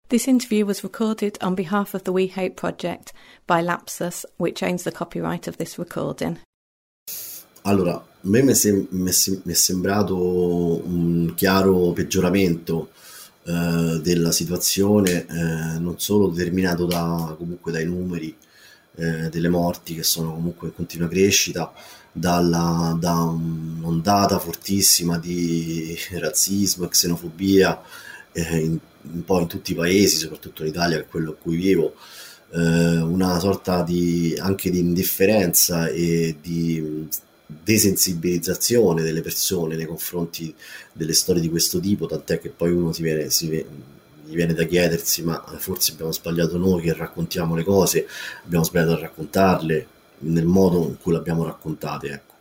This interview was recorded on behalf of the We Hope Project by Lapsus, which owns the copyright of this recording. Allora, a me mi è sembrato un chiaro peggioramento della situazione, non solo determinato comunque dai numeri delle morti che sono comunque in continua crescita, da un'ondata fortissima di razzismo e xenofobia un po' in tutti i paesi, soprattutto in Italia, che è quello a cui vivo, una sorta anche di indifferenza e di desensibilizzazione delle persone nei confronti delle storie di questo tipo, tant'è che poi uno gli viene da chiedersi: ma forse abbiamo sbagliato noi che raccontiamo le cose, abbiamo sbagliato a raccontarle nel modo in cui le abbiamo raccontate, ecco.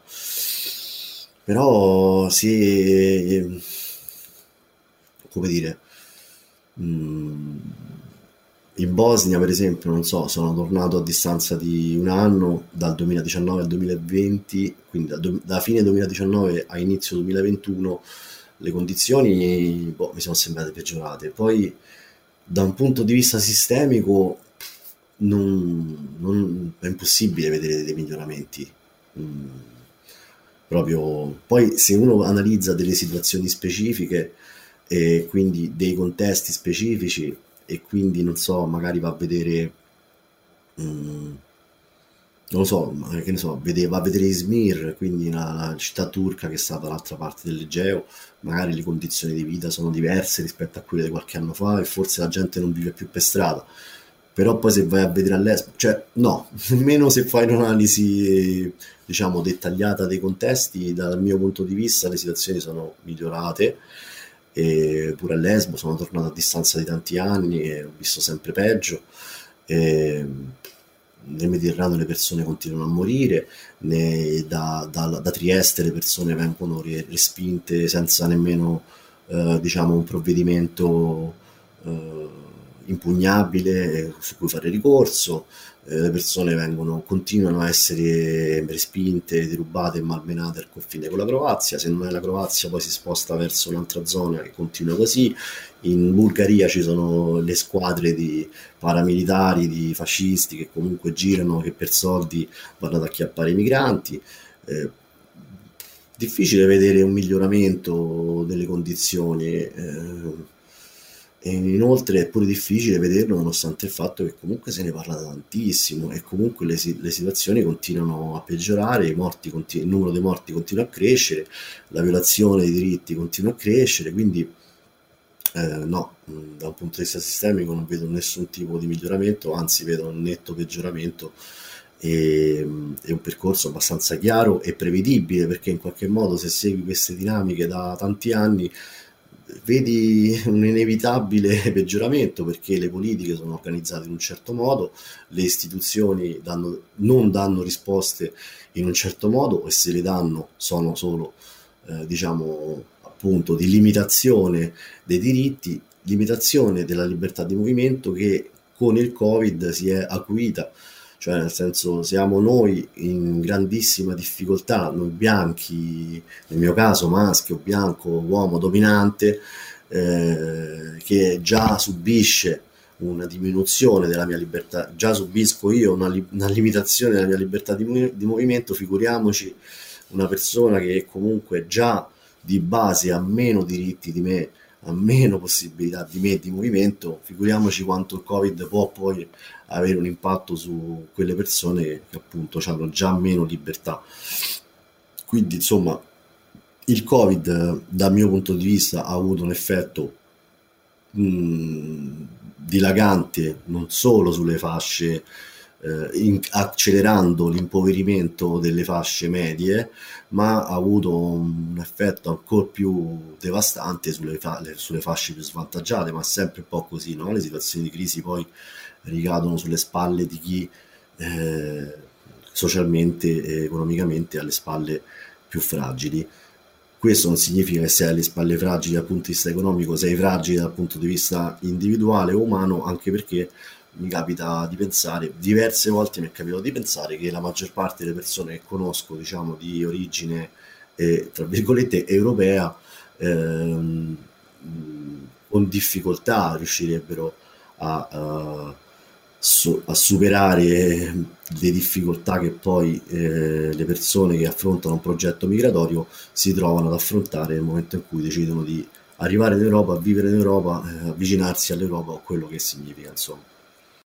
Però come dire, in Bosnia, per esempio, non so, sono tornato a distanza di un anno, dal 2019 al 2020, quindi da fine 2019 a inizio 2021, le condizioni mi sono sembrate peggiorate. Poi, da un punto di vista sistemico, è impossibile vedere dei miglioramenti. Proprio. Poi, se uno analizza delle situazioni specifiche e quindi dei contesti specifici, e quindi non so, magari va a vedere non lo so, che ne so, va a vedere Izmir, quindi la città turca che sta dall'altra parte dell'Egeo, magari le condizioni di vita sono diverse rispetto a quelle di qualche anno fa e forse la gente non vive più per strada. Però poi se vai a vedere all'estero, cioè no, nemmeno se fai un'analisi diciamo dettagliata dei contesti, dal mio punto di vista le situazioni sono migliorate. E pure a Lesbo sono tornato a distanza di tanti anni e ho visto sempre peggio. Nel Mediterraneo le persone continuano a morire, da Trieste le persone vengono respinte senza nemmeno diciamo un provvedimento impugnabile su cui fare ricorso. Le persone continuano a essere respinte, derubate e malmenate al confine con la Croazia. Se non è la Croazia poi si sposta verso un'altra zona e continua così. In Bulgaria ci sono le squadre di paramilitari, di fascisti che comunque girano, che per soldi vanno ad acchiappare i migranti. Difficile vedere un miglioramento delle condizioni. E inoltre è pure difficile vederlo nonostante il fatto che comunque se ne parla tantissimo e comunque le situazioni continuano a peggiorare, il numero dei morti continua a crescere, la violazione dei diritti continua a crescere, quindi no, da un punto di vista sistemico non vedo nessun tipo di miglioramento, anzi vedo un netto peggioramento e un percorso abbastanza chiaro e prevedibile, perché in qualche modo se segui queste dinamiche da tanti anni vedi un inevitabile peggioramento, perché le politiche sono organizzate in un certo modo, le istituzioni non danno risposte in un certo modo, e se le danno sono solo diciamo appunto di limitazione dei diritti, limitazione della libertà di movimento, che con il Covid si è acuita. Cioè, nel senso, siamo noi in grandissima difficoltà, noi bianchi, nel mio caso maschio, bianco, uomo dominante, che già subisce una diminuzione della mia libertà, già subisco io una limitazione della mia libertà di movimento, figuriamoci una persona che comunque già di base ha meno diritti di me, ha meno possibilità di me di movimento, figuriamoci quanto il Covid può poi avere un impatto su quelle persone che appunto hanno già meno libertà. Quindi insomma il Covid dal mio punto di vista ha avuto un effetto dilagante non solo sulle fasce, accelerando l'impoverimento delle fasce medie, ma ha avuto un effetto ancora più devastante sulle fasce più svantaggiate, ma sempre un po' così, no? Le situazioni di crisi poi ricadono sulle spalle di chi socialmente e economicamente ha le spalle più fragili. Questo non significa che se hai le spalle fragili dal punto di vista economico sei fragile dal punto di vista individuale o umano, anche perché mi capita di pensare, diverse volte mi è capitato di pensare che la maggior parte delle persone che conosco, diciamo di origine tra virgolette europea, con difficoltà riuscirebbero a, a superare le difficoltà che poi le persone che affrontano un progetto migratorio si trovano ad affrontare nel momento in cui decidono di arrivare in Europa, a vivere in Europa, avvicinarsi all'Europa o quello che significa, insomma.